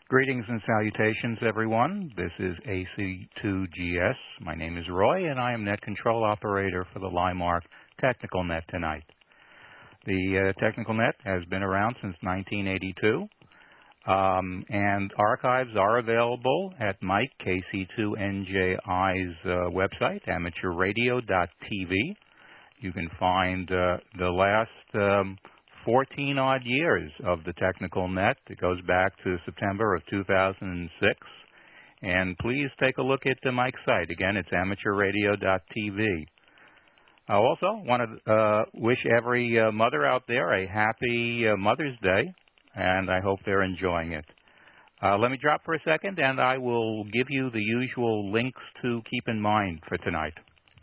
Greetings and salutations, everyone. This is AC2GS. My name is Roy, and I am Net Control Operator for the Limark Technical Net tonight. The Technical Net has been around since 1982, and archives are available at Mike, KC2NJI's website, amateurradio.tv. You can find the last 14-odd years of the Technical Net. It goes back to September of 2006. And please take a look at Mike's site. Again, it's amateurradio.tv. I also want to wish every mother out there a happy Mother's Day, and I hope they're enjoying it. Let me drop for a second, and I will give you the usual links to keep in mind for tonight.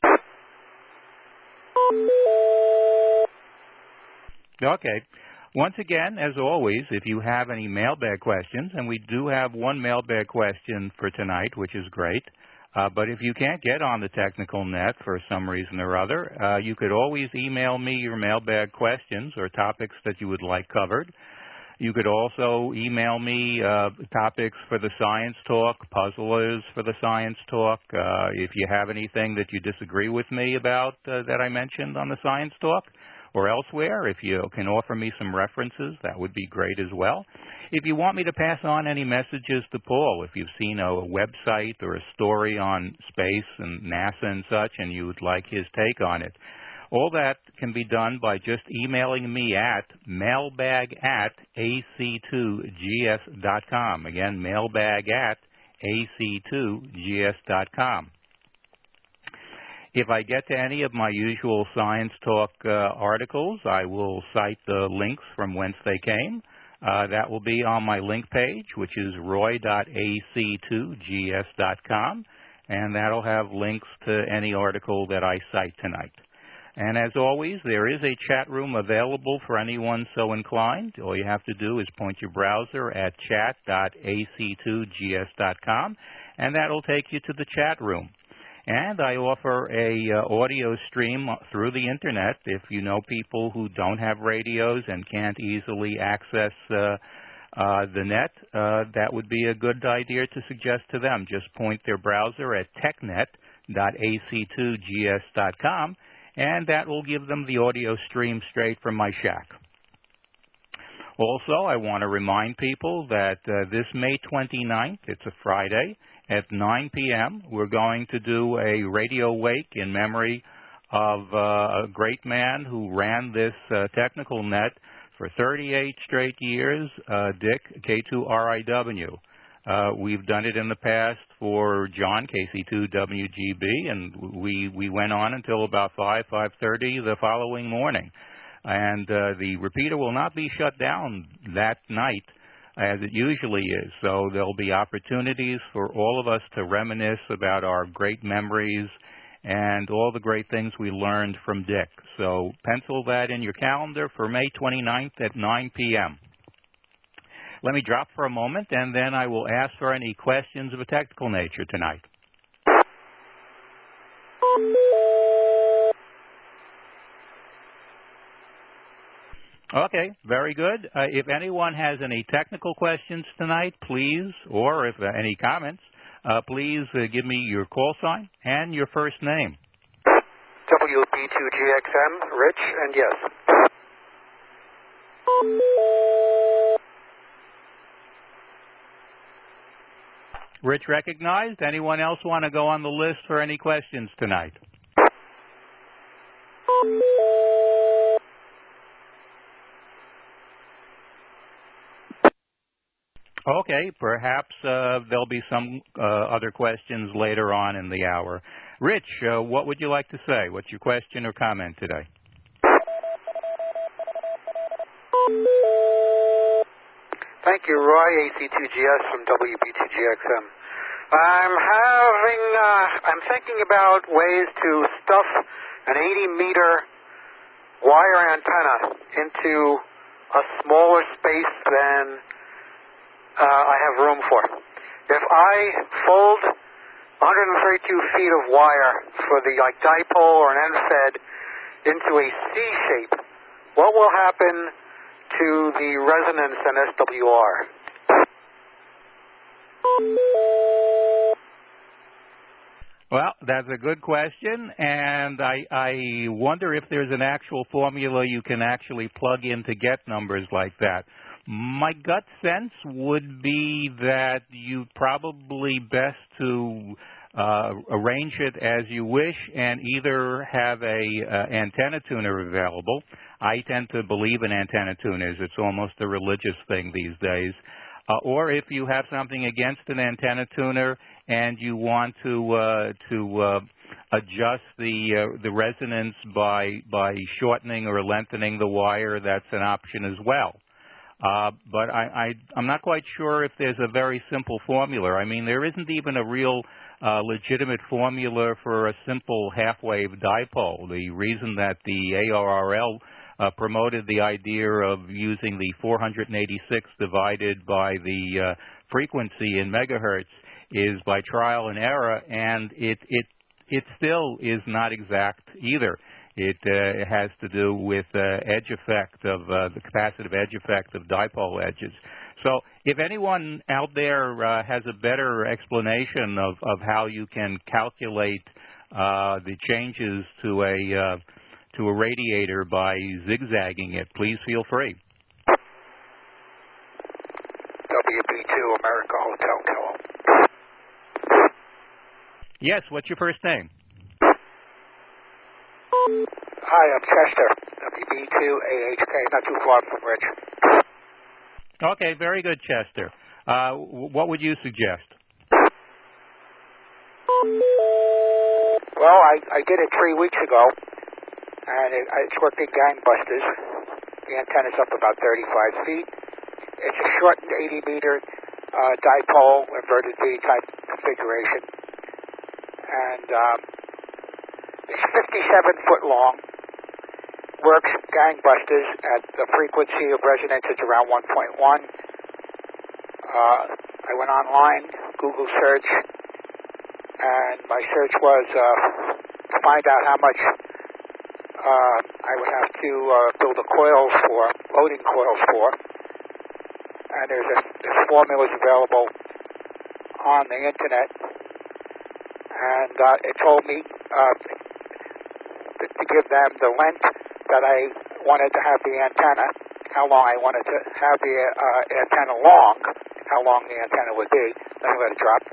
Okay. Once again, as always, if you have any mailbag questions, and we do have one mailbag question for tonight, which is great, but if you can't get on the Technical Net for some reason or other, you could always email me your mailbag questions or topics that you would like covered. You could also email me topics for the Science Talk, puzzlers for the Science Talk. If you have anything that you disagree with me about that I mentioned on the Science Talk, or elsewhere, if you can offer me some references, that would be great as well. If you want me to pass on any messages to Paul, if you've seen a website or a story on space and NASA and such, and you would like his take on it, all that can be done by just emailing me at mailbag@ac2gs.com. Again, mailbag@ac2gs.com. If I get to any of my usual Science Talk articles, I will cite the links from whence they came. That will be on my link page, which is roy.ac2gs.com, and that'll have links to any article that I cite tonight. And as always, there is a chat room available for anyone so inclined. All you have to do is point your browser at chat.ac2gs.com, and that'll take you to the chat room. And I offer a audio stream through the Internet. If you know people who don't have radios and can't easily access the net, that would be a good idea to suggest to them. Just point their browser at technet.ac2gs.com, and that will give them the audio stream straight from my shack. Also, I want to remind people that this May 29th, it's a Friday, at 9 p.m., we're going to do a radio wake in memory of a great man who ran this Technical Net for 38 straight years, Dick, K2RIW. We've done it in the past for John, KC2WGB, and we went on until about 5:30 the following morning. And the repeater will not be shut down that night, as it usually is. So there'll be opportunities for all of us to reminisce about our great memories and all the great things we learned from Dick. So pencil that in your calendar for May 29th at 9 p.m. Let me drop for a moment, and then I will ask for any questions of a technical nature tonight. Okay, very good. If anyone has any technical questions tonight, please, or if any comments, please give me your call sign and your first name. WB2GXM, Rich, and yes. Rich recognized. Anyone else want to go on the list for any questions tonight? Okay, perhaps there'll be some other questions later on in the hour. Rich, what would you like to say? What's your question or comment today? Thank you, Roy, AC2GS from WB2GXM. I'm thinking about ways to stuff an 80-meter wire antenna into a smaller space than I have room for. If I fold 132 feet of wire for the dipole or an end-fed into a C shape, what will happen to the resonance and SWR? Well, that's a good question, and I wonder if there's an actual formula you can actually plug in to get numbers like that. My gut sense would be that you probably best to arrange it as you wish and either have a antenna tuner available. I tend to believe in antenna tuners. It's almost a religious thing these days. Or if you have something against an antenna tuner and you want to adjust the resonance by shortening or lengthening the wire, that's an option as well. But I'm not quite sure if there's a very simple formula. I mean, there isn't even a real legitimate formula for a simple half-wave dipole. The reason that the ARRL promoted the idea of using the 486 divided by the frequency in megahertz is by trial and error, and it still is not exact either. It has to do with edge effect of the capacitive edge effect of dipole edges. So if anyone out there has a better explanation of how you can calculate the changes to a radiator by zigzagging it, please feel free. WB2 America Hotel Kilo. Yes, what's your first name? Hi, I'm Chester. WB2AHK, not too far from Rich. Okay, very good, Chester. What would you suggest? Well, I did it 3 weeks ago, and it's working gangbusters. The antenna's up about 35 feet. It's a shortened 80-meter dipole, inverted V-type configuration. And it's 57 foot long. Works gangbusters at the frequency of resonance is around 1.1. I went online, Google search, and my search was to find out how much I would have to build loading coils for. And there's formulas available on the internet. And it told me to give them the length that I wanted to have the antenna, how long I wanted to have the antenna long, how long the antenna would be. Then I let it drop.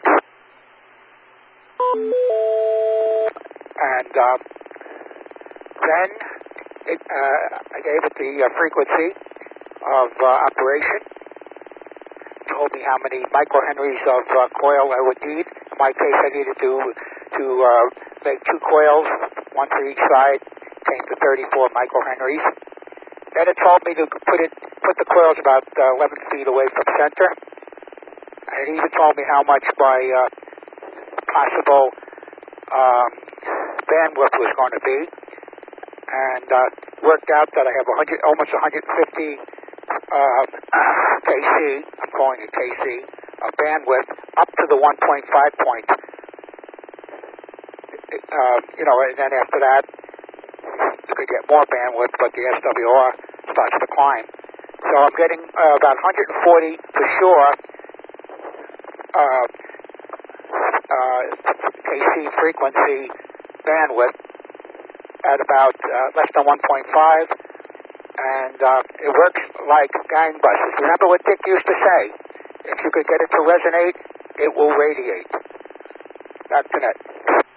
And then I gave it the frequency of operation. Told me how many microhenries of coil I would need. In my case, I needed to make 2 coils, 1 for each side, came to 34 microhenries. Then it told me to put the coils about 11 feet away from center. And it even told me how much my possible bandwidth was going to be. And worked out that I have almost 150 KC, I'm calling it KC, bandwidth up to the 1.5 point. And then after that, you could get more bandwidth, but the SWR starts to climb. So I'm getting about 140 for sure KC frequency bandwidth at about less than 1.5. And it works like gangbusters. Remember what Dick used to say? If you could get it to resonate, it will radiate. Back to net.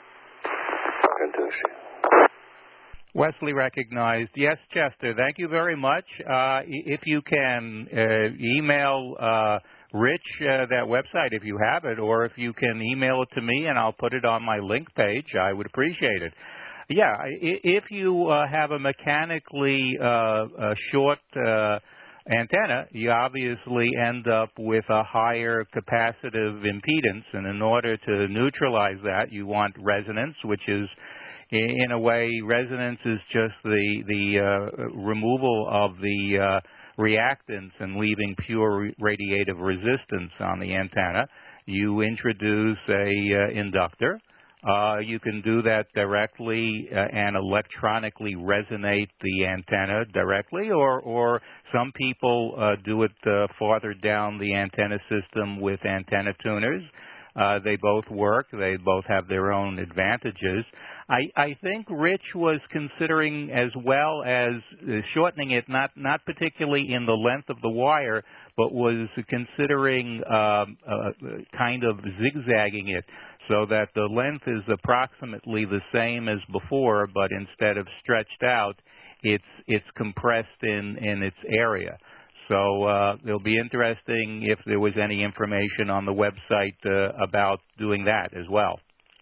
Wesley recognized. Yes, Chester, thank you very much. If you can email Rich that website if you have it, or if you can email it to me and I'll put it on my link page, I would appreciate it. Yeah, if you have a mechanically short antenna, you obviously end up with a higher capacitive impedance, and in order to neutralize that, you want resonance, which is, in a way, resonance is just the removal of the reactance and leaving pure radiative resistance on the antenna. You introduce a inductor. You can do that directly and electronically resonate the antenna directly, or some people do it farther down the antenna system with antenna tuners. They both work. They both have their own advantages. I think Rich was considering as well as shortening it, not particularly in the length of the wire, but was considering kind of zigzagging it so that the length is approximately the same as before, but instead of stretched out, it's compressed in its area. So it'll be interesting if there was any information on the website about doing that as well.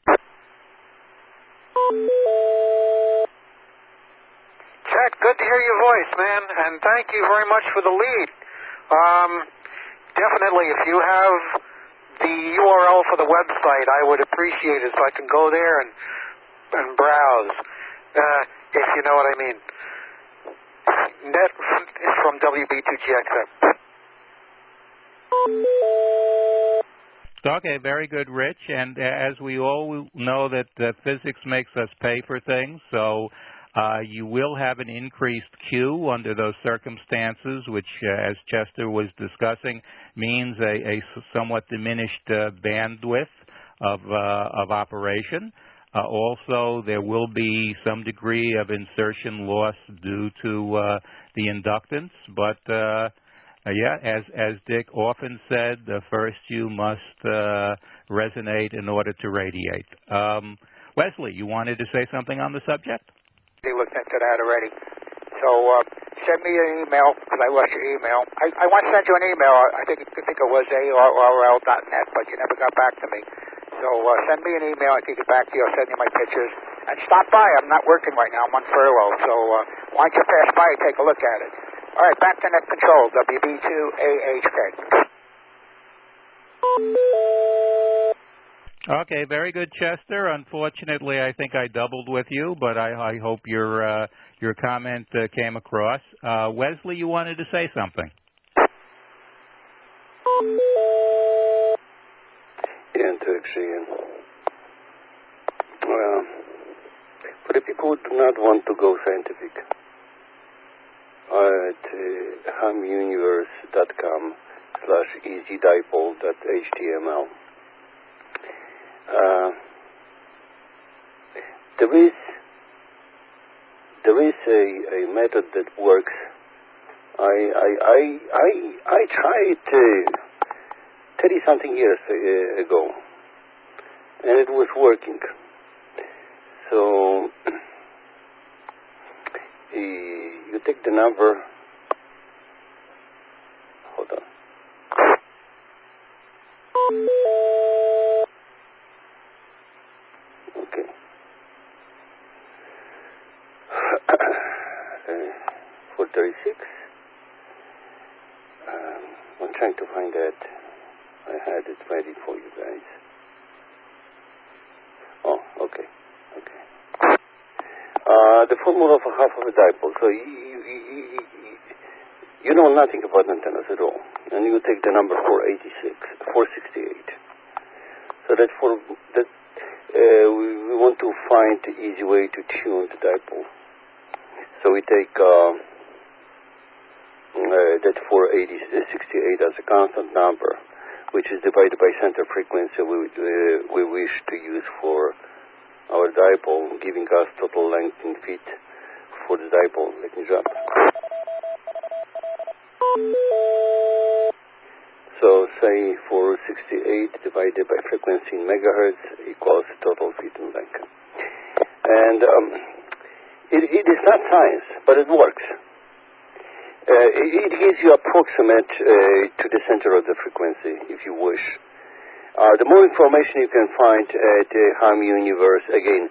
Chet, good to hear your voice, man, and thank you very much for the lead. Definitely, if you have the URL for the website, I would appreciate it so I can go there and browse, if you know what I mean. Net is from WB2GXM. Okay, very good, Rich. And as we all know that physics makes us pay for things, so you will have an increased queue under those circumstances, which, as Chester was discussing, means a somewhat diminished bandwidth of operation. Also, there will be some degree of insertion loss due to the inductance, but yeah, as Dick often said, first you must resonate in order to radiate. Wesley, you wanted to say something on the subject? They looked into that already. So send me an email, because I watched your email. I once sent you an email. I think it was ARRL.net, but you never got back to me. So send me an email. I can get back to you. I'll send you my pictures. And stop by. I'm not working right now. I'm on furlough. So why don't you pass by and take a look at it? All right, back to net control, WB2AHK. Okay, very good, Chester. Unfortunately, I think I doubled with you, but I hope your comment came across. Wesley, you wanted to say something? For the people who do not want to go scientific, at hamuniverse.com/easydipole.html. There is a method that works. I tried 30-something years ago, and it was working. So you take the number. Hold on. Okay. 436. I'm trying to find that. I had it ready for you guys. Oh, okay. The formula for half of a dipole. So you know nothing about antennas at all, and you take the number 468. So that we want to find the easy way to tune the dipole. So we take that 468 as a constant number, which is divided by center frequency we wish to use for our dipole, giving us total length in feet for the dipole. Let me drop. So say 468 divided by frequency in megahertz equals total feet in length. And it is not science, but it works. It gives you approximate to the center of the frequency, if you wish. The more information you can find at Ham Universe, again,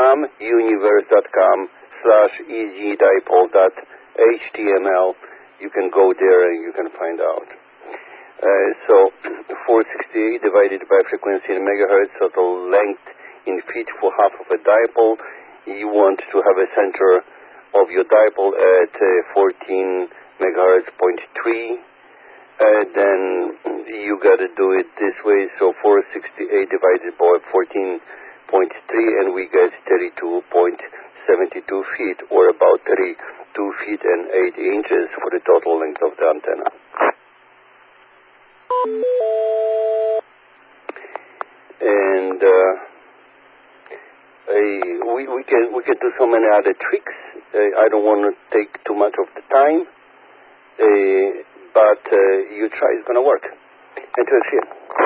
hamuniverse.com/easydipole.html. You can go there and you can find out. So 468 divided by frequency in megahertz, total length in feet for half of a dipole. You want to have a center of your dipole at 14 megahertz, 0.3. Then you got to do it this way. So 468 divided by 14.3, and we get 32.72 feet, or about 32 feet and 8 inches for the total length of the antenna. and we can do so many other tricks. I don't want to take too much of the time, but you try, it's going to work. Until here.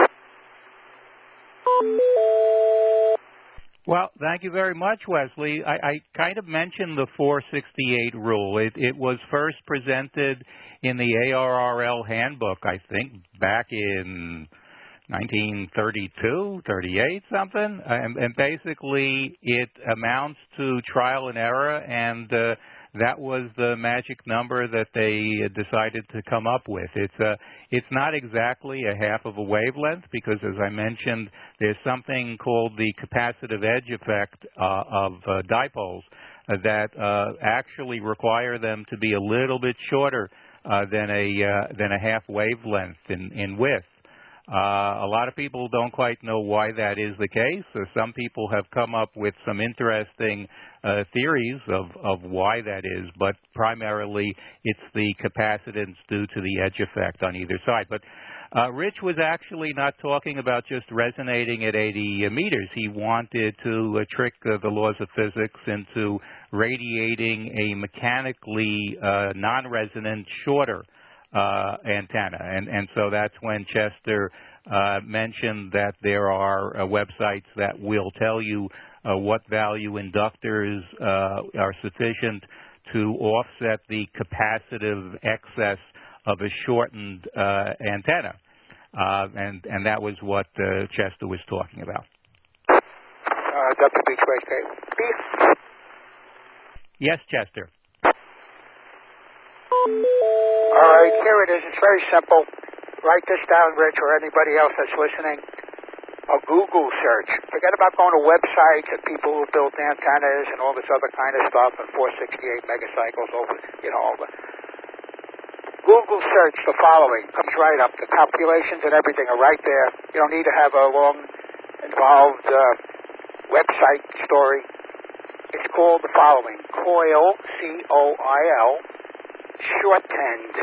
Well, thank you very much, Wesley. I kind of mentioned the 468 rule. It was first presented in the ARRL handbook, I think, back in 1932, 38, something. And basically, it amounts to trial and error, and that was the magic number that they decided to come up with. It's not exactly a half of a wavelength because, as I mentioned, there's something called the capacitive edge effect of dipoles that actually require them to be a little bit shorter than a half wavelength in width. A lot of people don't quite know why that is the case. Some people have come up with some interesting theories of why that is, but primarily it's the capacitance due to the edge effect on either side. But Rich was actually not talking about just resonating at 80 meters. He wanted to trick the laws of physics into radiating a mechanically non-resonant shorter antenna, and so that's when Chester mentioned that there are websites that will tell you what value inductors are sufficient to offset the capacitive excess of a shortened antenna, and that was what Chester was talking about. WB2HK. Yes, Chester. All right, here it is. It's very simple. Write this down, Rich, or anybody else that's listening. A Google search. Forget about going to websites and people who build antennas and all this other kind of stuff and 468 megacycles over, over. Google search the following. Comes right up. The calculations and everything are right there. You don't need to have a long, involved website story. It's called the following. COIL, C-O-I-L, shortened,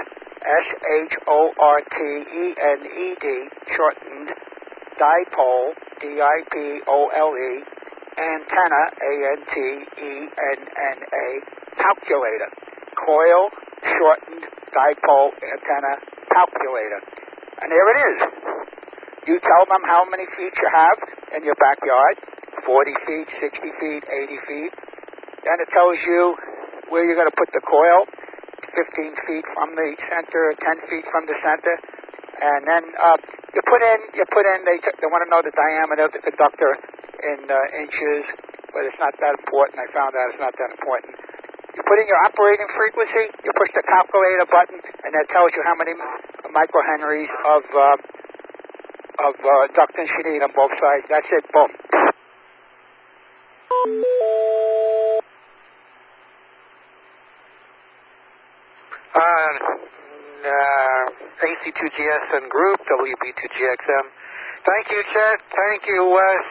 S-H-O-R-T-E-N-E-D, shortened, dipole, D-I-P-O-L-E, antenna, A-N-T-E-N-N-A, calculator. COIL, shortened, dipole, antenna, calculator. And there it is. You tell them how many feet you have in your backyard, 40 feet, 60 feet, 80 feet. Then it tells you where you're going to put the coil, 15 feet from the center, 10 feet from the center, and then you put in. They want to know the diameter of the conductor in inches, but it's not that important. I found out it's not that important. You put in your operating frequency. You push the calculator button, and that tells you how many microhenries of inductance you need on both sides. That's it. Boom. AC2GSN Group, WB2GXM. Thank you, Chet. Thank you, Wes.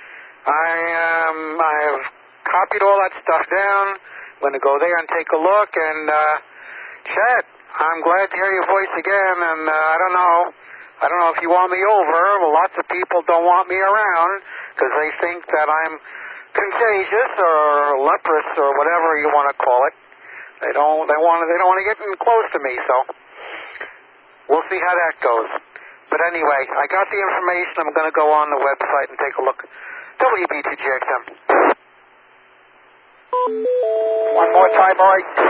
I've copied all that stuff down. I'm going to go there and take a look. And, Chet, I'm glad to hear your voice again. And I don't know if you want me over. Well, lots of people don't want me around because they think that I'm contagious or leprous or whatever you want to call it. They don't want to get in close to me, so we'll see how that goes. But anyway, I got the information. I'm going to go on the website and take a look. WB2GXM. One more time, Mike.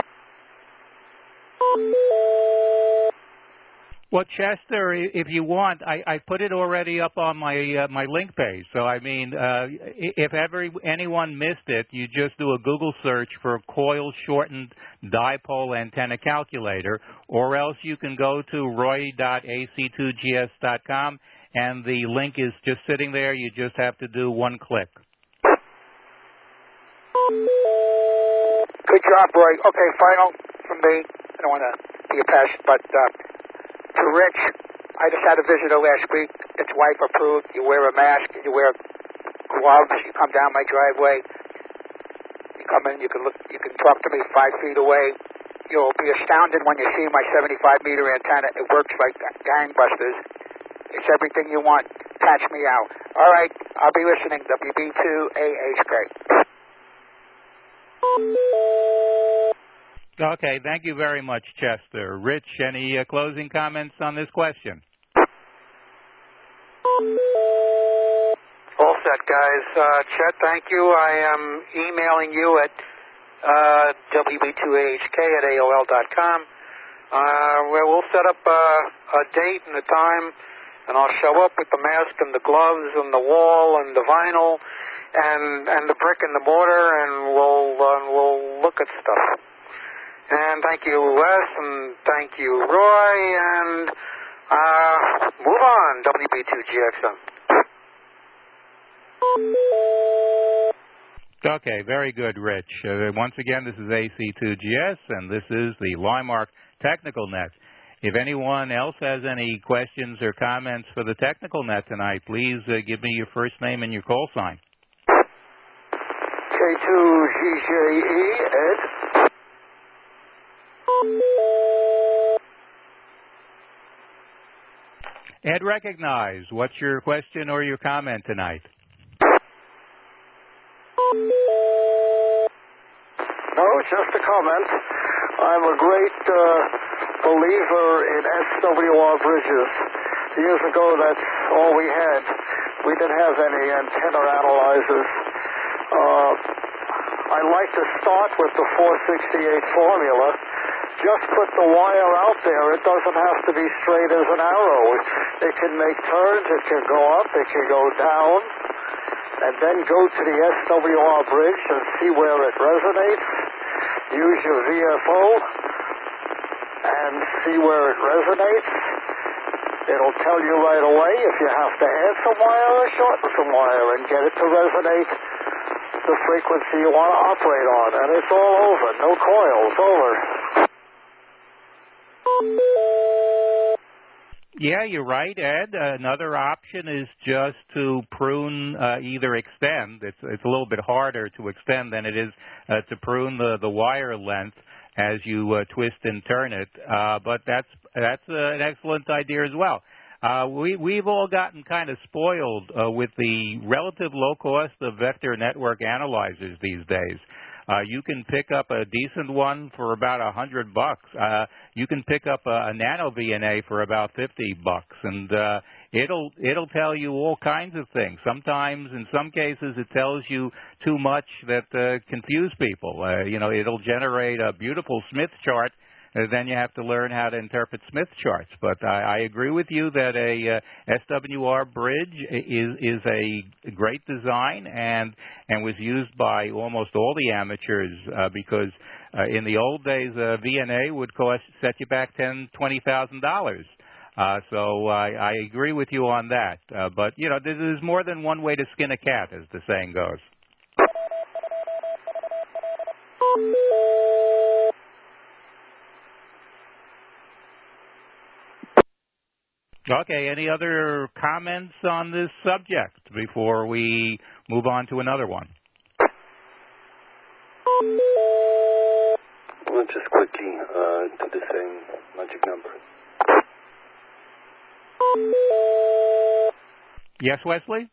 Well, Chester, if you want, I put it already up on my my link page. So, I mean, if anyone missed it, you just do a Google search for coil-shortened dipole antenna calculator, or else you can go to roy.ac2gs.com, and the link is just sitting there. You just have to do one click. Good job, Roy. Okay, final from me. I don't want to be a pest, but to Rich, I just had a visitor last week. It's wife approved. You wear a mask. You wear gloves. You come down my driveway. You come in. You can talk to me 5 feet away. You'll be astounded when you see my 75-meter antenna. It works like gangbusters. It's everything you want. catch me out. All right, I'll be listening. WB2AHK. Okay, thank you very much, Chester. Rich, any closing comments on this question? All set, guys. Chet, thank you. I am emailing you at WB2AHK@AOL.com. Where we'll set up a date and a time, and I'll show up with the mask and the gloves and the wall and the vinyl and the brick and the mortar, and we'll look at stuff. And thank you, Wes, and thank you, Roy, and move on, WB2GXM. Okay, very good, Rich. Once again, this is AC2GS, and this is the Limark Technical Net. If anyone else has any questions or comments for the Technical Net tonight, please give me your first name and your call sign. K2GJE, Ed. Ed, recognize. What's your question or your comment tonight? No, just a comment. I'm a great believer in SWR bridges. Years ago, that's all we had. We didn't have any antenna analyzers. I like to start with the 468 formula. Just put the wire out there. It doesn't have to be straight as an arrow. It can make turns. It can go up. It can go down. And then go to the SWR bridge and see where it resonates. Use your VFO and see where it resonates. It'll tell you right away if you have to add some wire or shorten some wire and get it to resonate the frequency you want to operate on. And it's all over. No coils. Over. Yeah, you're right, Ed. Another option is just to prune, either extend. It's a little bit harder to extend than it is to prune the wire length as you twist and turn it. But that's an excellent idea as well. We've all gotten kind of spoiled with the relative low cost of vector network analyzers these days. You can pick up a decent one for about $100. You can pick up a nano VNA for about $50, and it'll tell you all kinds of things. Sometimes, in some cases, it tells you too much that confuse people. It'll generate a beautiful Smith chart. Then you have to learn how to interpret Smith charts. But I agree with you that a SWR bridge is a great design and was used by almost all the amateurs because in the old days VNA would set you back $10,000-$20,000. So I agree with you on that. But there's more than one way to skin a cat, as the saying goes. Okay, any other comments on this subject before we move on to another one? Well, just quickly to the same magic number. Yes, Wesley?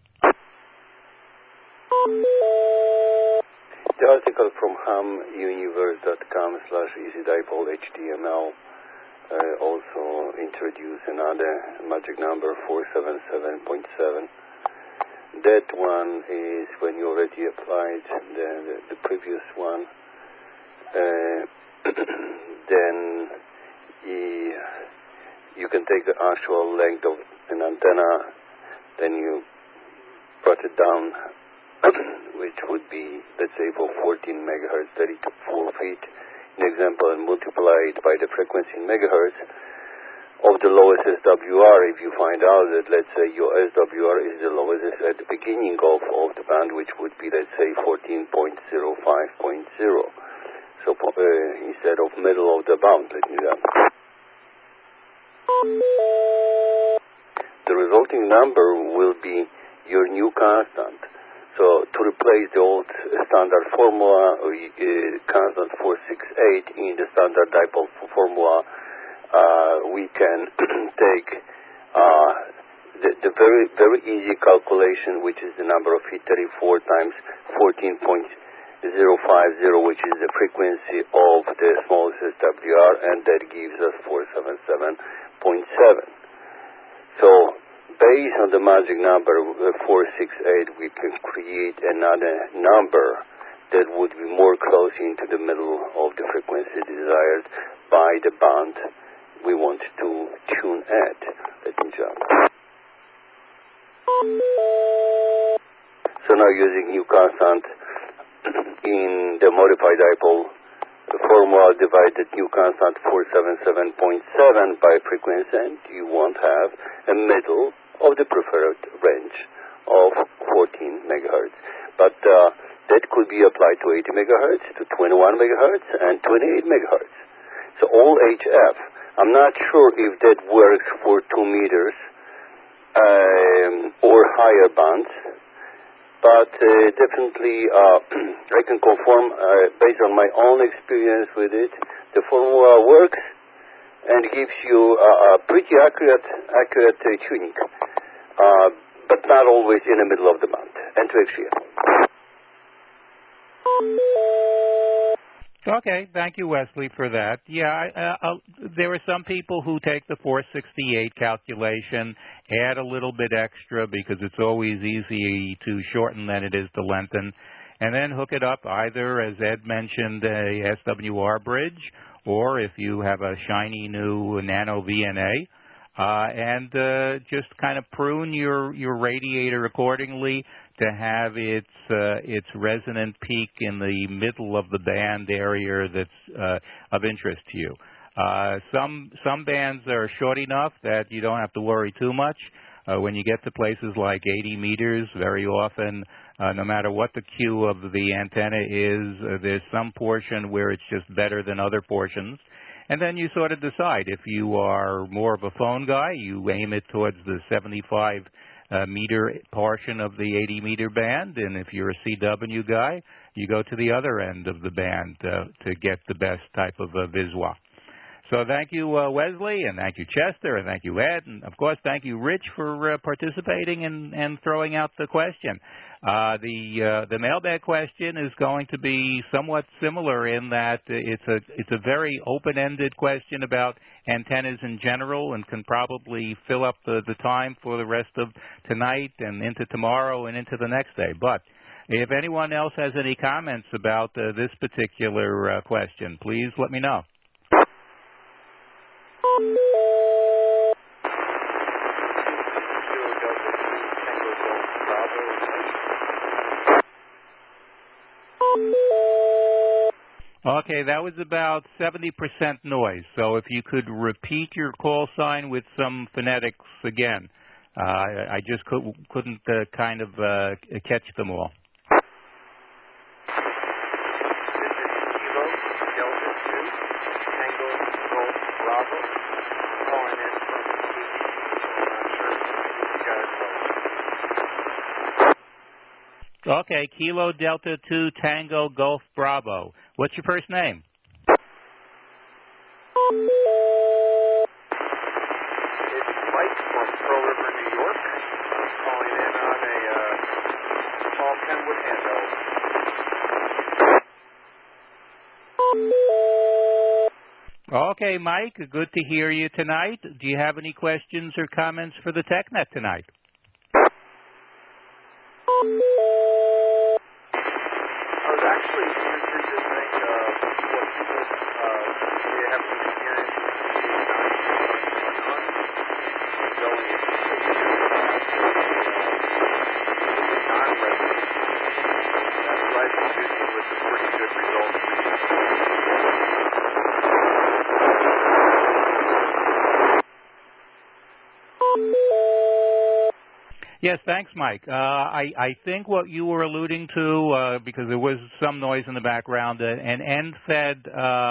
The article from hamuniverse.com/easydipole.html also introduce another magic number, 477.7. That one is when you already applied the previous one. Then you can take the actual length of an antenna, then you brought it down, which would be, let's say, for 14 megahertz, 34 feet. An example, and multiply it by the frequency in megahertz of the lowest SWR. If you find out that, let's say, your SWR is the lowest at the beginning of the band, which would be, let's say, 14.05.0. So instead of middle of the band, let me know. The resulting number will be your new constant. So to replace the old standard formula, constant 468 in the standard dipole formula, we can take the very, very easy calculation, which is the number of feet 34 times 14.050, which is the frequency of the smallest SWR, and that gives us 477.7. So based on the magic number 468, we can create another number that would be more close into the middle of the frequency desired by the band we want to tune at. Let me jump. So now using new constant in the modified dipole formula, divided new constant 477.7 by frequency, and you won't have a middle of the preferred range of 14 megahertz. But that could be applied to 80 megahertz, to 21 megahertz, and 28 megahertz. So all HF. I'm not sure if that works for 2 meters or higher bands, but definitely I can confirm based on my own experience with it, the formula works and gives you a pretty accurate tuning, but not always in the middle of the band, and to XGF. Okay, thank you, Wesley, for that. Yeah, there are some people who take the 468 calculation, add a little bit extra because it's always easy to shorten than it is to lengthen, and then hook it up either, as Ed mentioned, a SWR bridge, or if you have a shiny new Nano VNA, and just kind of prune your radiator accordingly to have its resonant peak in the middle of the band area that's of interest to you. Some bands are short enough that you don't have to worry too much. When you get to places like 80 meters, very often, no matter what the Q of the antenna is, there's some portion where it's just better than other portions. And then you sort of decide. If you are more of a phone guy, you aim it towards the 75 meter portion of the 80 meter band, and if you're a CW guy, you go to the other end of the band to get the best type of visual. So thank you, Wesley, and thank you, Chester, and thank you, Ed, and of course thank you, Rich, for participating and throwing out the question. The mailbag question is going to be somewhat similar in that it's a very open-ended question about antennas in general, and can probably fill up the time for the rest of tonight and into tomorrow and into the next day. But if anyone else has any comments about this particular question, please let me know. Okay, that was about 70% noise. So if you could repeat your call sign with some phonetics again. I just couldn't kind of catch them all. Okay, Kilo Delta 2 Tango Golf Bravo. What's your first name? It's Mike from Pearl River, New York. Calling in on a Paul Kenwood handheld. Okay, Mike, good to hear you tonight. Do you have any questions or comments for the TechNet tonight? Yes, thanks, Mike. I think what you were alluding to, because there was some noise in the background, an end-fed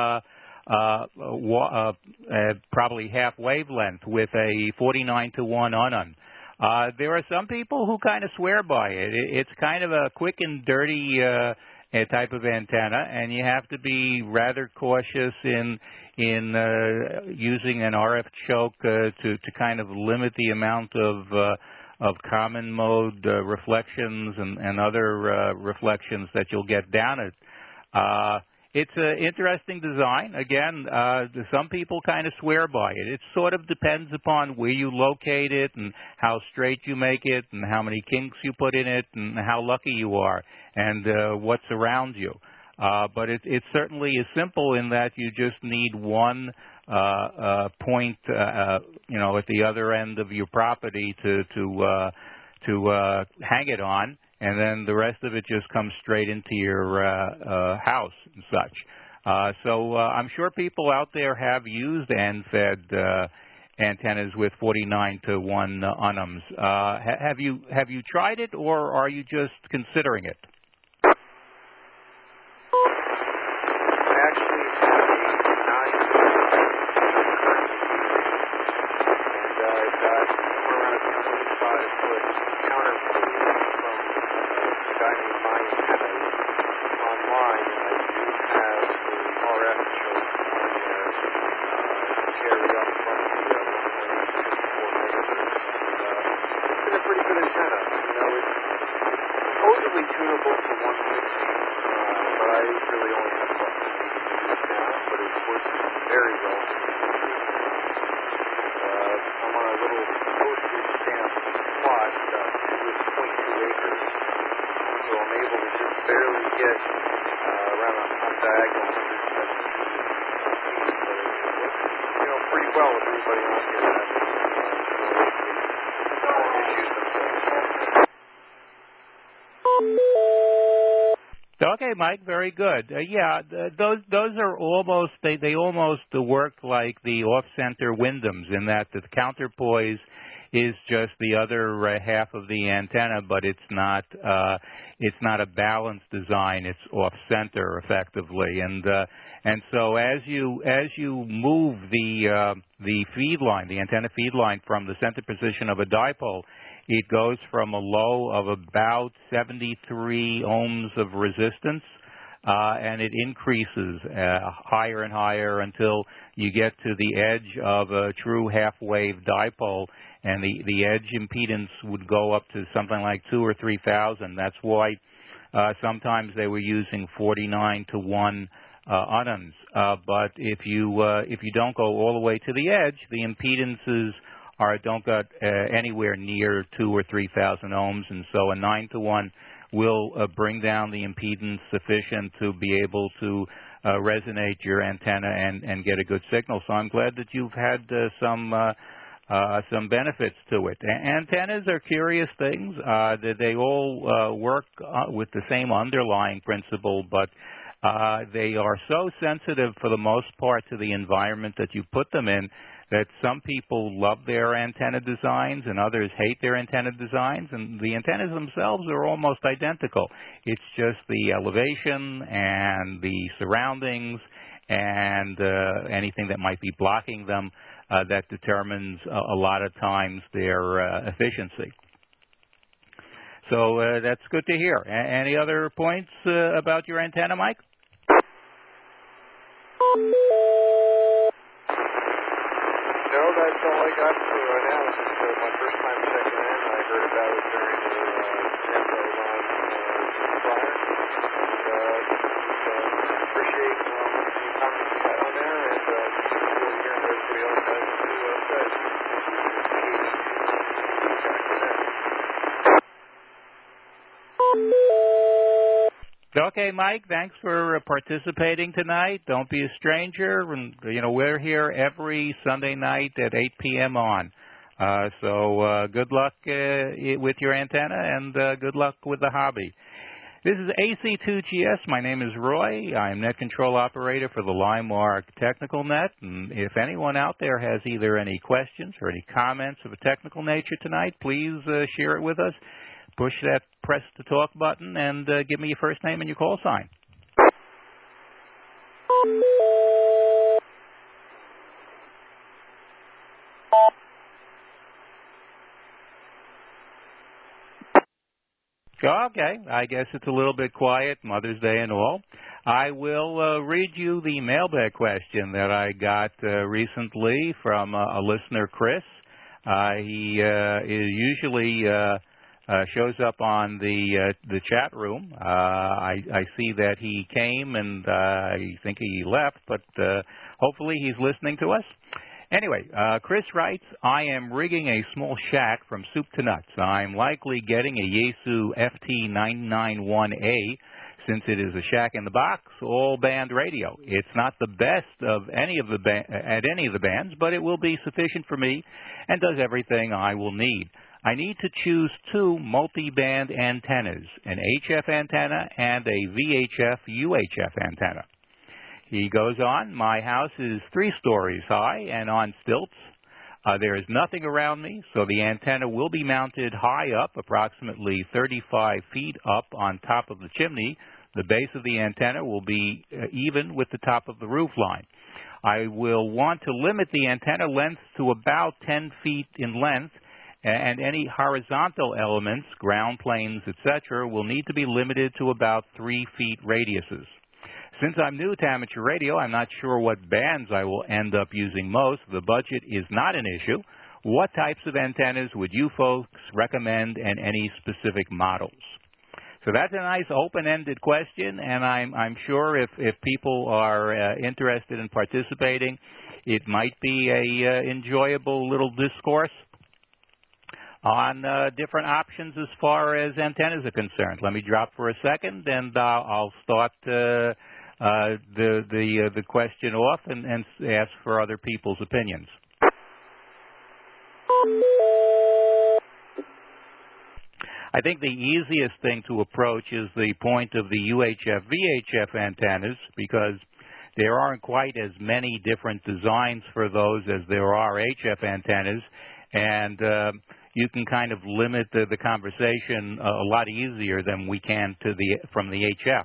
probably half wavelength with a 49-to-1 on. There are some people who kind of swear by it. It's kind of a quick and dirty type of antenna, and you have to be rather cautious in using an RF choke to kind of limit the amount of common mode reflections and other reflections that you'll get down it. It's an interesting design. Again, some people kind of swear by it. It sort of depends upon where you locate it and how straight you make it and how many kinks you put in it and how lucky you are and what's around you. But it certainly is simple in that you just need one point, at the other end of your property to hang it on, and then the rest of it just comes straight into your house and such. So I'm sure people out there have used end-fed antennas with 49-to-1 unums. Have you tried it, or are you just considering it? Tunable for 160, but I really only have about 50 meters down, but it works very well. I'm on a little postage stamp plot, 2.2 acres, so I'm able to just barely get around on diagonal 170 feet, but it works, pretty well with everybody on here having issues themselves. Okay, Mike, very good. Those are almost they almost work like the off-center Wyndhams in that the counterpoise is just the other half of the antenna, but it's not a balanced design. It's off-center effectively, and so as you move the feed line, the antenna feed line from the center position of a dipole, it goes from a low of about 73 ohms of resistance, and it increases higher and higher until you get to the edge of a true half-wave dipole, and the edge impedance would go up to something like 2,000 or 3,000. That's why sometimes they were using 49-to-1 unums. But if you don't go all the way to the edge, the impedances don't get anywhere near 2,000 or 3,000 ohms, and so a 9-to-1 will bring down the impedance sufficient to be able to resonate your antenna and get a good signal. So I'm glad that you've had some benefits to it. Antennas are curious things. They all work with the same underlying principle, but they are so sensitive for the most part to the environment that you put them in that some people love their antenna designs and others hate their antenna designs, and the antennas themselves are almost identical. It's just the elevation and the surroundings and anything that might be blocking them that determines a lot of times their efficiency. So that's good to hear. Any other points about your antenna, Mike? No, that's all I got for right now. This is my first time checking in. I heard about it during the Jambo Ron flyer. Appreciate any comments you had on there, and just hearing what everybody else has to say. Okay, Mike, thanks for participating tonight. Don't be a stranger. And, we're here every Sunday night at 8 p.m. on. So good luck with your antenna and good luck with the hobby. This is AC2GS. My name is Roy. I'm Net Control Operator for the Limemark Technical Net. And if anyone out there has either any questions or any comments of a technical nature tonight, please share it with us. Push that press to talk button and give me your first name and your call sign. Okay, I guess it's a little bit quiet, Mother's Day and all. I will read you the mailbag question that I got recently from a listener, Chris. He usually shows up on the chat room. I see that he came and I think he left, but hopefully he's listening to us. Anyway, Chris writes, I am rigging a small shack from soup to nuts. I'm likely getting a Yaesu FT991A since it is a shack in the box, all band radio. It's not the best of any of the bands, but it will be sufficient for me and does everything I will need. I need to choose two multi-band antennas, an HF antenna and a VHF UHF antenna. He goes on, my house is 3 stories high and on stilts. There is nothing around me, so the antenna will be mounted high up, approximately 35 feet up on top of the chimney. The base of the antenna will be even with the top of the roof line. I will want to limit the antenna length to about 10 feet in length, and any horizontal elements, ground planes, etc., will need to be limited to about 3 feet radiuses. Since I'm new to amateur radio, I'm not sure what bands I will end up using most. The budget is not an issue. What types of antennas would you folks recommend and any specific models? So that's a nice open-ended question, and I'm sure if people are interested in participating, it might be a enjoyable little discourse on different options as far as antennas are concerned. Let me drop for a second, and I'll start the question off and ask for other people's opinions. I think the easiest thing to approach is the point of the UHF, VHF antennas, because there aren't quite as many different designs for those as there are HF antennas, and you can kind of limit the conversation a lot easier than we can from the HF.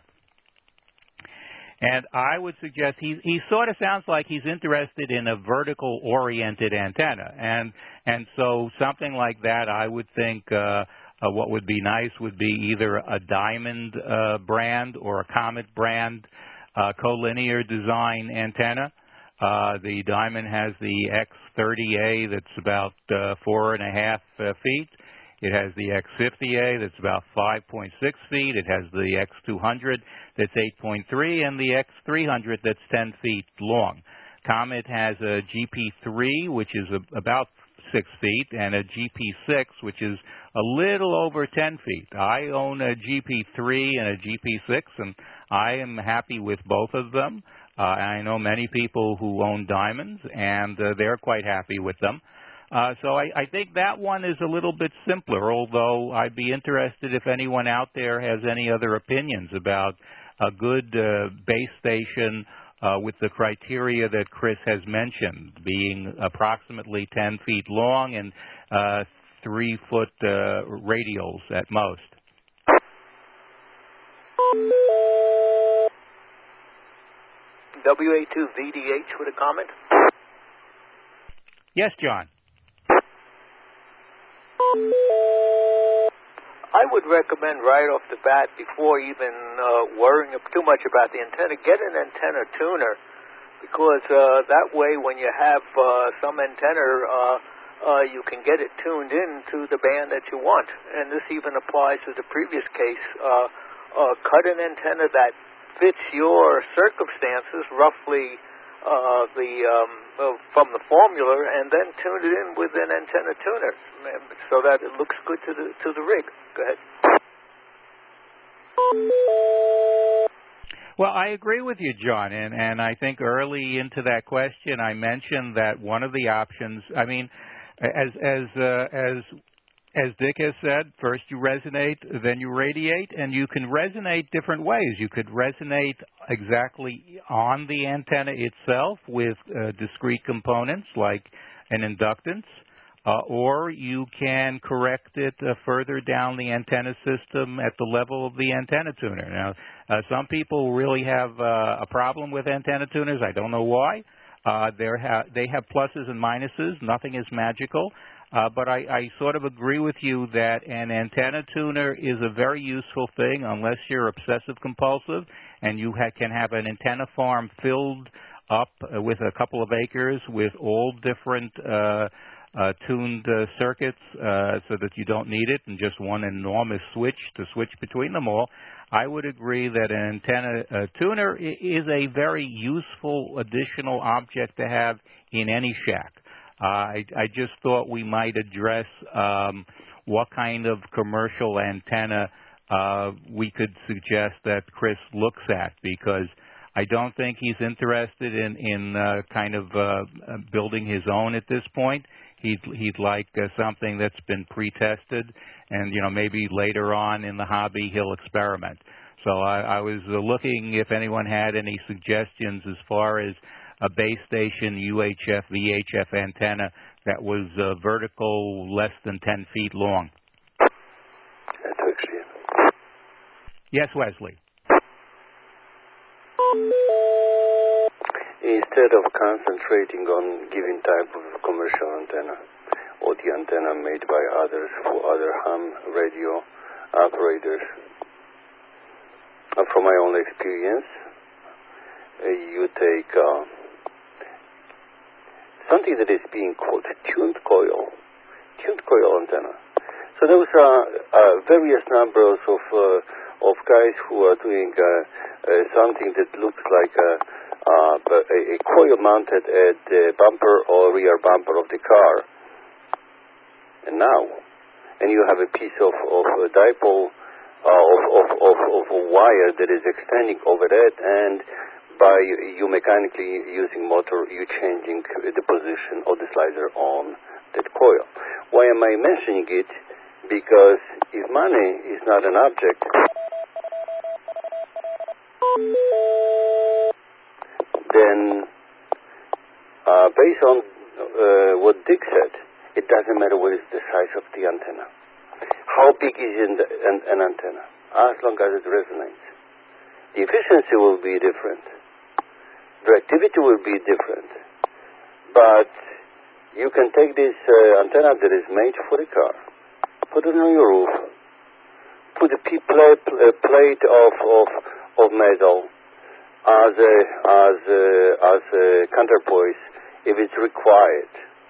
And I would suggest he sort of sounds like he's interested in a vertical-oriented antenna, and so something like that, I would think what would be nice would be either a Diamond brand or a Comet brand collinear design antenna. The Diamond has the X30A that's about 4.5 feet. It has the X50A that's about 5.6 feet. It has the X200 that's 8.3 and the X300 that's 10 feet long. Comet has a GP3, which is about 6 feet, and a GP6, which is a little over 10 feet. I own a GP3 and a GP6, and I am happy with both of them. I know many people who own Diamonds, and they're quite happy with them. So I think that one is a little bit simpler, although I'd be interested if anyone out there has any other opinions about a good base station with the criteria that Chris has mentioned, being approximately 10 feet long and 3-foot radials at most. WA2VDH with a comment? Yes, John. I would recommend right off the bat, before even worrying too much about the antenna, get an antenna tuner, because that way when you have some antenna, you can get it tuned in to the band that you want. And this even applies to the previous case. Cut an antenna that fits your circumstances, roughly from the formula, and then tune it in with an antenna tuner so that it looks good to the rig. Go ahead. Well, I agree with you, John, and I think early into that question I mentioned that one of the options, I mean, as Dick has said, first you resonate, then you radiate, and you can resonate different ways. You could resonate exactly on the antenna itself with discrete components like an inductance, or you can correct it further down the antenna system at the level of the antenna tuner. Now, some people really have a problem with antenna tuners. I don't know why. They have pluses and minuses. Nothing is magical. But I sort of agree with you that an antenna tuner is a very useful thing unless you're obsessive compulsive and you can have an antenna farm filled up with a couple of acres with all different tuned circuits so that you don't need it and just one enormous switch to switch between them all. I would agree that an antenna tuner is a very useful additional object to have in any shack. I just thought we might address what kind of commercial antenna we could suggest that Chris looks at, because I don't think he's interested in kind of building his own at this point. He'd like something that's been pre-tested, and maybe later on in the hobby he'll experiment. So I was looking if anyone had any suggestions as far as a base station UHF VHF antenna that was vertical, less than 10 feet long. Yes, Wesley. Instead of concentrating on given type of commercial antenna or the antenna made by others for other ham radio operators, from my own experience, you take something that is being called tuned coil antenna. So there was various numbers of guys who are doing something that looks like a coil mounted at the bumper or rear bumper of the car. And you have a piece of a dipole of a wire that is extending over that, and by you mechanically using motor, you changing the position of the slider on that coil. Why am I mentioning it? Because if money is not an object, then based on what Dick said, it doesn't matter what is the size of the antenna. How big is an antenna? As long as it resonates. The efficiency will be different. The activity will be different. But you can take this antenna that is made for the car, put it on your roof, put a plate of metal as a counterpoise if it's required,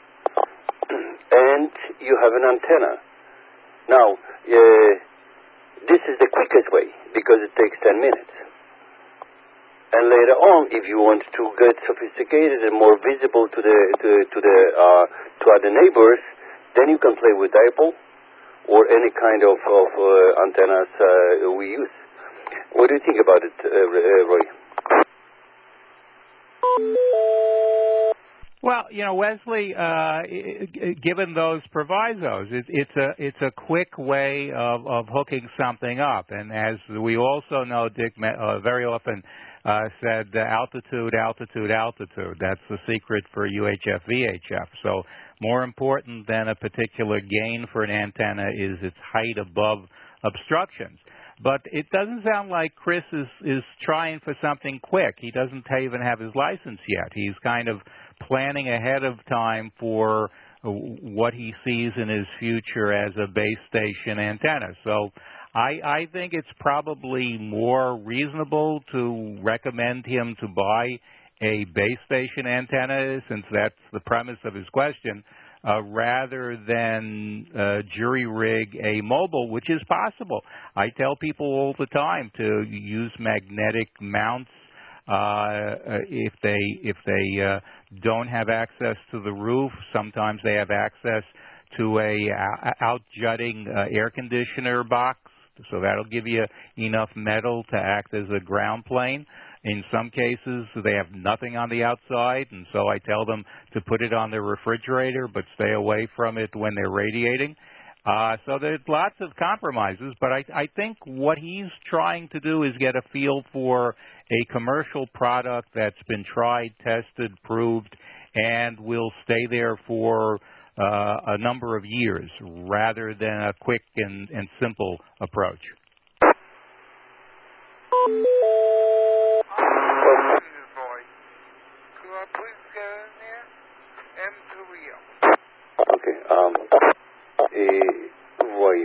and you have an antenna. Now, this is the quickest way because it takes 10 minutes. And later on, if you want to get sophisticated and more visible to other neighbors, then you can play with dipole or any kind of antennas we use. What do you think about it, Roy? Well, Wesley, given those provisos, it's a quick way of hooking something up. And as we also know, Dick very often said altitude, altitude, altitude. That's the secret for UHF, VHF. So more important than a particular gain for an antenna is its height above obstructions. But it doesn't sound like Chris is trying for something quick. He doesn't even have his license yet. He's kind of planning ahead of time for what he sees in his future as a base station antenna. So I think it's probably more reasonable to recommend him to buy a base station antenna, since that's the premise of his question, rather than jury rig a mobile, which is possible. I tell people all the time to use magnetic mounts if they don't have access to the roof. Sometimes they have access to a out-jutting air conditioner box, so that'll give you enough metal to act as a ground plane. In some cases, they have nothing on the outside, and so I tell them to put it on their refrigerator, but stay away from it when they're radiating. So there's lots of compromises, but I think what he's trying to do is get a feel for a commercial product that's been tried, tested, proved, and will stay there for a number of years, rather than a quick and simple approach. Okay, Roy,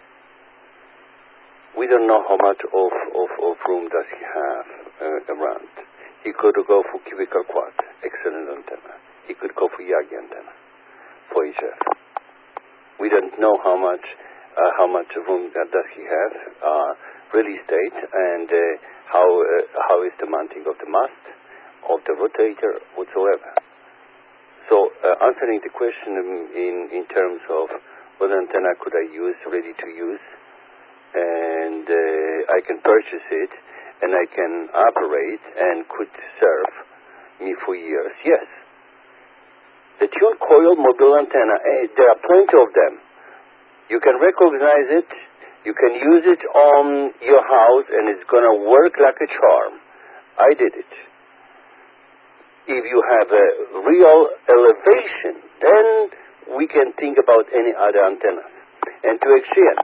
we don't know how much of room does he have around. He could go for cubical quad, excellent antenna. He could go for Yagi antenna, for HF. We don't know how much room does he have, real estate, and how is the mounting of the mast, of the rotator, whatsoever. So answering the question in terms of what antenna could I use, ready to use, and I can purchase it, and I can operate, and could serve me for years, yes. The tuned coil mobile antenna, there are plenty of them. You can recognize it, you can use it on your house, and it's going to work like a charm. I did it. If you have a real elevation, then we can think about any other antenna. And to exchange.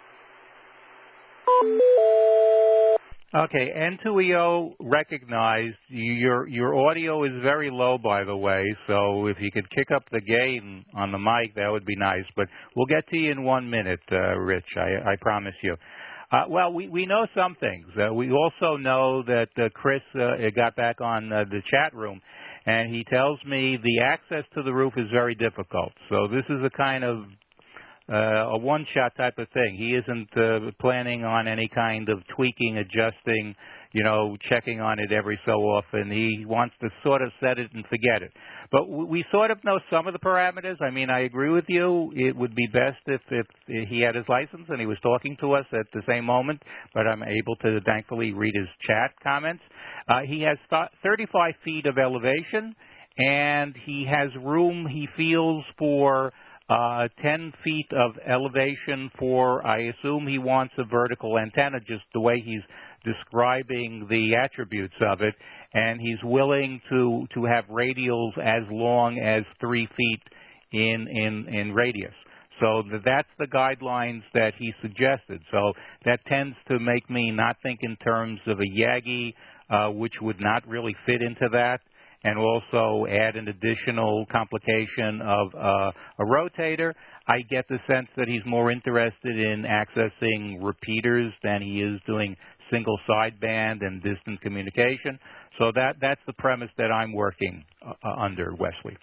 Okay, N2EO recognized. Your audio is very low, by the way, so if you could kick up the gain on the mic, that would be nice. But we'll get to you in 1 minute, Rich, I promise you. Well, we know some things. We also know that Chris got back on the chat room, and he tells me the access to the roof is very difficult. So this is a kind of a one-shot type of thing. He isn't planning on any kind of tweaking, adjusting, checking on it every so often. He wants to sort of set it and forget it. But we sort of know some of the parameters. I mean, I agree with you. It would be best if he had his license and he was talking to us at the same moment, but I'm able to thankfully read his chat comments. He has 35 feet of elevation, and he has room, he feels, for 10 feet of elevation for, I assume he wants a vertical antenna, just the way he's describing the attributes of it, and he's willing to have radials as long as 3 feet in radius. So that's the guidelines that he suggested. So that tends to make me not think in terms of a Yagi, which would not really fit into that, and also add an additional complication of a rotator. I get the sense that he's more interested in accessing repeaters than he is doing single sideband and distant communication. So that's the premise that I'm working under, Wesley.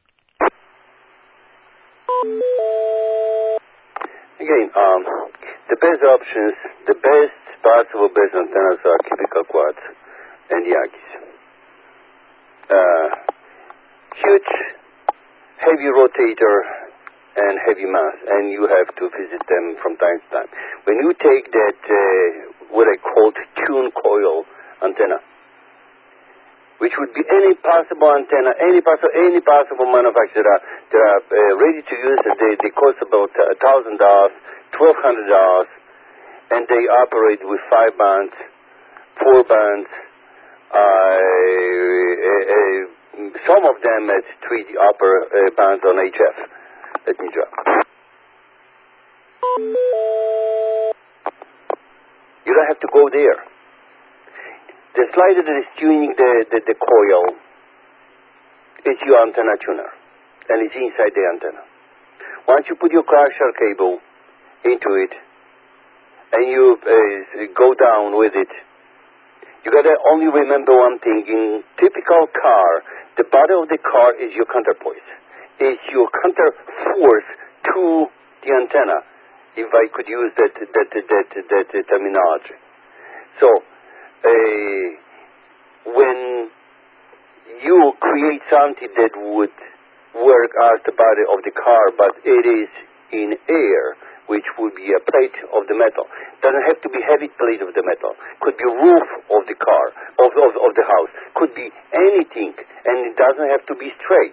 Again, the best options, the best possible base antennas are cubical quads and Yagis. Huge, heavy rotator and heavy mass, and you have to visit them from time to time. When you take that, what I call tune coil antenna, which would be any possible antenna, any possible manufacturer that are ready to use, and they cost about $1,000, $1,200, and they operate with 5 bands, 4 bands, some of them at 3 upper bands on HF. Let me drop. You don't have to go there. The slider that is tuning the coil is your antenna tuner, and it's inside the antenna. Once you put your coaxial cable into it, and you go down with it, you got to only remember one thing. In typical car, the body of the car is your counterpoise. It's your counter force to the antenna, if I could use that terminology. So, when you create something that would work as the body of the car, but it is in air, which would be a plate of the metal. Doesn't have to be heavy plate of the metal. Could be roof of the car, of the house. Could be anything, and it doesn't have to be straight.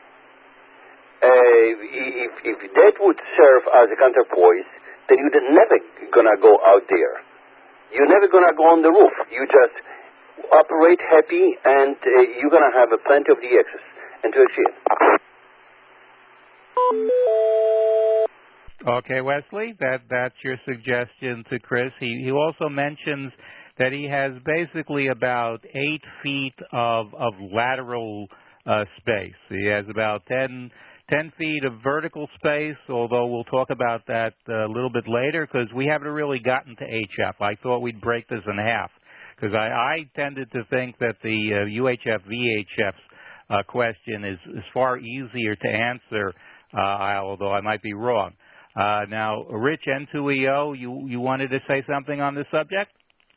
If that would serve as a counterpoise, then you're never gonna go out there. You're never gonna go on the roof. You just operate happy, and you're gonna have plenty of the excess and to achieve. Okay, Wesley, that's your suggestion to Chris. He also mentions that he has basically about 8 feet of lateral space. He has about 10 10 feet of vertical space, although we'll talk about that a little bit later because we haven't really gotten to HF. I thought we'd break this in half because I tended to think that the UHF VHF question is far easier to answer, although I might be wrong. Now, Rich, N2EO, you wanted to say something on this subject?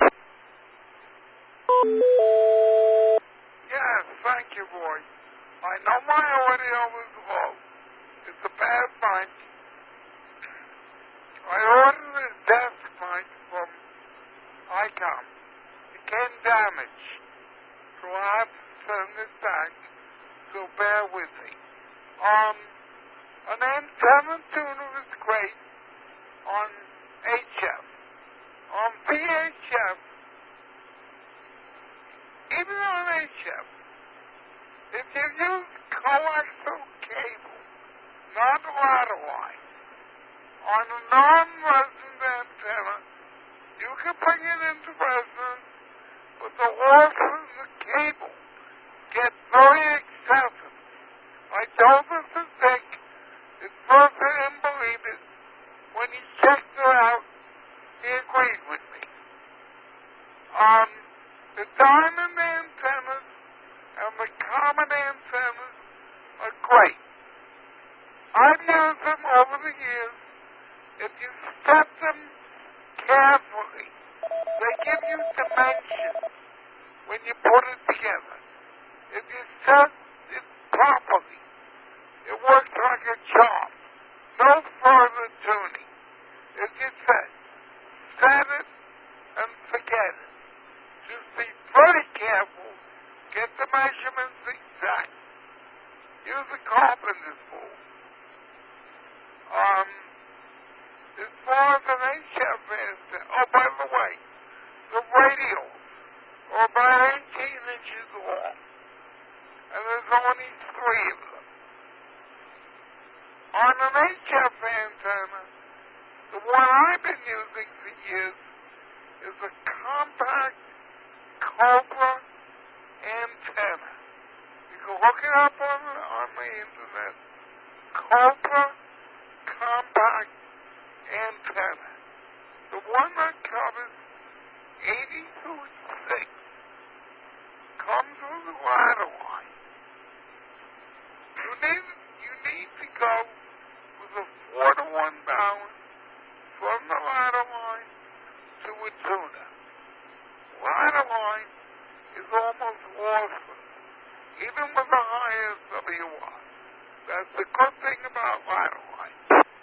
Yes, thank you, Roy. I know my audio is low. It's a bad mic. I ordered a desk mic from ICOM. It came damaged, so I have to send it back, so bear with me. An antenna tuner is great on HF. On VHF, even on HF, if you use coaxial cable, not ladder line, on a non-resonant antenna, you can bring it into resonance, but the losses in the cable get very excessive. I told Mr. Dick, at first I didn't believe it. When he checked it out, he agreed with me. The diamond antennas and the common antennas are great. I've used them over the years. If you step them carefully, they give you dimension when you put it together. If you set it properly, it works like a charm. No further tuning. If you set it and forget it. Just be very careful. Get the measurements exact. Use a carpenter's rule. As far as an HF antenna, oh, by the way, the radials are about 18 inches long, and there's only 3 of them. On an HF antenna, the one I've been using for years is a compact Cobra antenna. You can look it up on the internet. Cobra compact antenna. The one that covers 82.6 comes with a ladder line. You need to go with a 4-to-1 balance from the ladder line to a tuner. Ladder line is almost lossless, even with the highest WR. That's the good thing about ladder line.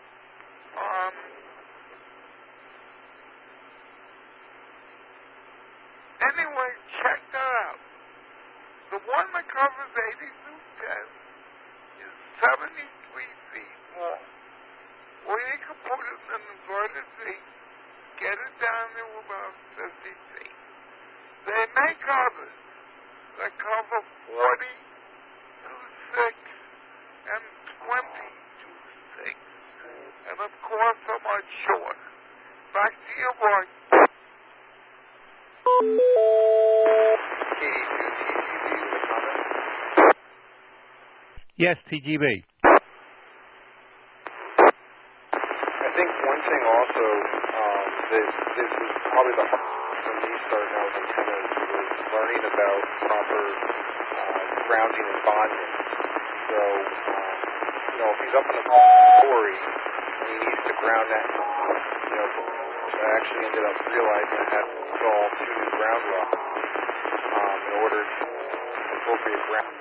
Anyway, check that out. The one that covers 82.10 is 73 feet long. Or you can put it in an inverted V, get it down to about 50 feet. They make others that cover 40.6 and 20.6, and of course are much shorter. Back to you, Roy. Yes, TGB. I think one thing also that this was probably the hardest for me starting out with antennas was learning about proper grounding and bonding. So, if he's up in a quarry and he needs to ground that, I actually ended up realizing I had to install 2 new ground rods in order to appropriate ground.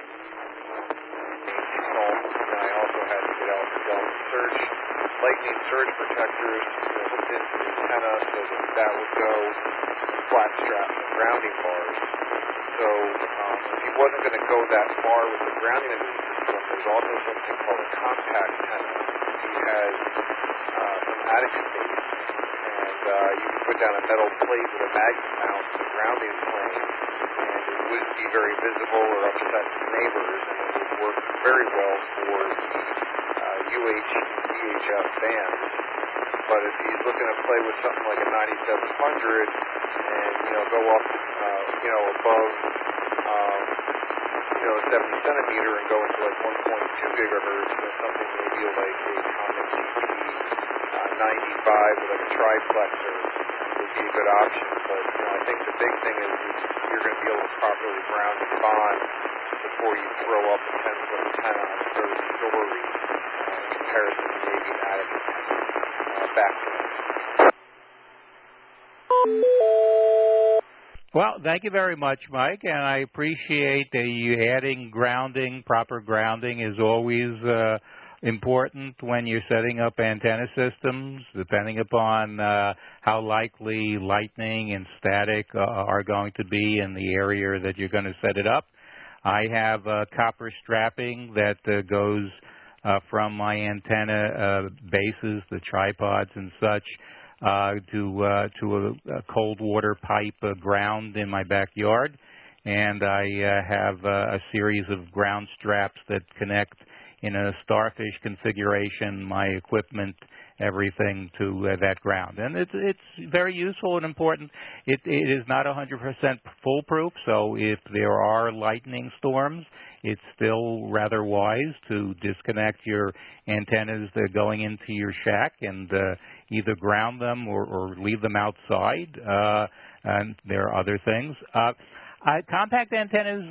And I also had to get out the Delta Surge, lightning surge protectors hooked into the antenna so that would go flat straps and grounding bars. So if he wasn't going to go that far with the grounding of his system, there's also something called a compact antenna. He has some attic space, and you can put down a metal plate with a magnet mount to the grounding plane, and it wouldn't be very visible or upset the neighbors, and it would work very well for the VHF bands. But if he's looking to play with something like a 9700 and go up above 70 centimeter and go into like 1.2 gigahertz or something, maybe like a Comet CP 95 with like a triplexer would be a good option. But I think the big thing is you're going to be able to properly ground and bond before you throw up a 10-foot antenna on a third story in comparison to maybe an attic antenna. Back to you. Well, thank you very much, Mike, and I appreciate that you adding grounding. Proper grounding is always important when you're setting up antenna systems, depending upon how likely lightning and static are going to be in the area that you're going to set it up. I have copper strapping that goes from my antenna bases, the tripods and such, to a cold water pipe ground in my backyard, and I have a series of ground straps that connect in a starfish configuration my equipment, everything to that ground. And it's very useful and important. It is not 100% foolproof, so if there are lightning storms, it's still rather wise to disconnect your antennas that are going into your shack and either ground them or leave them outside. And there are other things. Compact antennas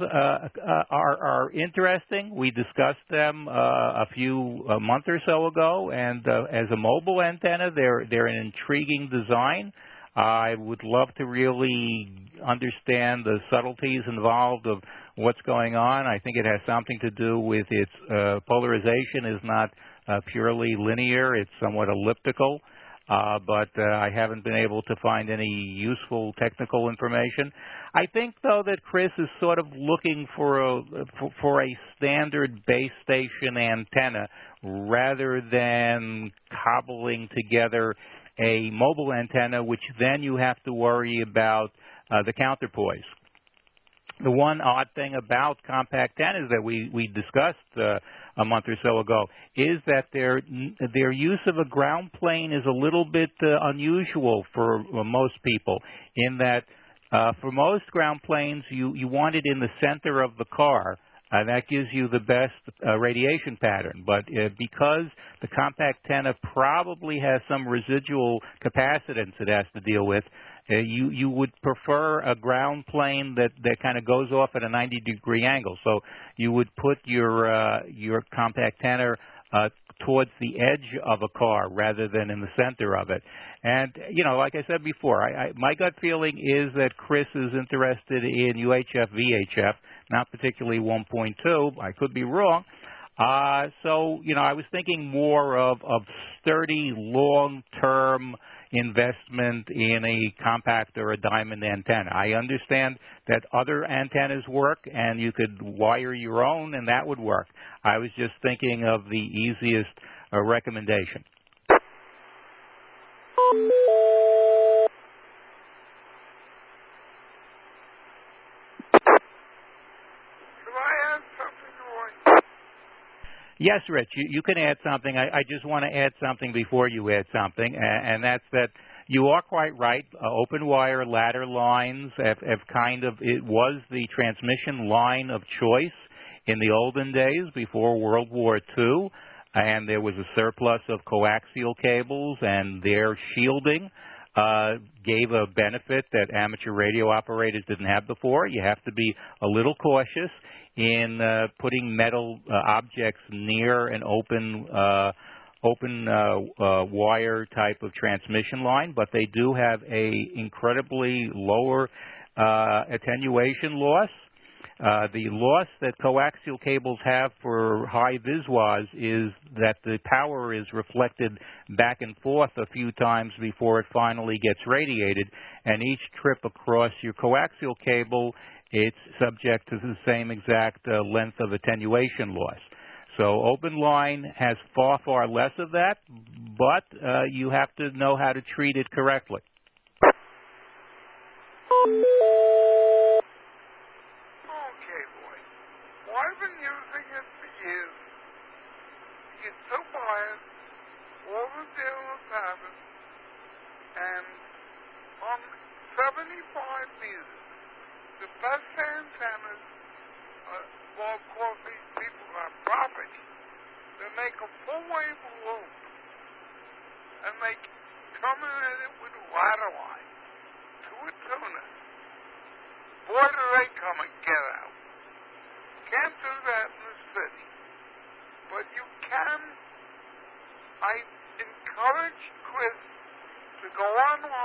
are interesting. We discussed them a month or so ago, and as a mobile antenna, they're an intriguing design. I would love to really understand the subtleties involved of what's going on. I think it has something to do with its polarization is not purely linear. It's somewhat elliptical. But I haven't been able to find any useful technical information. I think, though, that Chris is sort of looking for a standard base station antenna rather than cobbling together a mobile antenna, which then you have to worry about the counterpoise. The one odd thing about compact antennas that we discussed a month or so ago is that their use of a ground plane is a little bit unusual for most people, in that for most ground planes you want it in the center of the car. That gives you the best radiation pattern. But because the compact antenna probably has some residual capacitance it has to deal with, you would prefer a ground plane that kind of goes off at a 90-degree angle. So you would put your compact antenna towards the edge of a car rather than in the center of it. And, like I said before, my gut feeling is that Chris is interested in UHF, VHF, not particularly 1.2. I could be wrong. So, I was thinking more of sturdy, long-term investment in a compact or a diamond antenna. I understand that other antennas work and you could wire your own and that would work. I was just thinking of the easiest recommendation. Yes, Rich, you can add something. I just want to add something before you add something, and that's that you are quite right. Open wire ladder lines have it was the transmission line of choice in the olden days before World War II, and there was a surplus of coaxial cables, and their shielding gave a benefit that amateur radio operators didn't have before. You have to be a little cautious in putting metal objects near an open wire type of transmission line, but they do have a incredibly lower attenuation loss. The loss that coaxial cables have for high VISWAs is that the power is reflected back and forth a few times before it finally gets radiated, and each trip across your coaxial cable, it's subject to the same exact length of attenuation loss. So open line has far, far less of that, but you have to know how to treat it correctly. Okay, boy. Well, I've been using it for years. You get so biased, all the dealers have it, and on 75 meters, the best antennas well, of course, these people have property. They make a full-wave loop, and they terminate it with a ladder line to a tuna. Boy, do they come and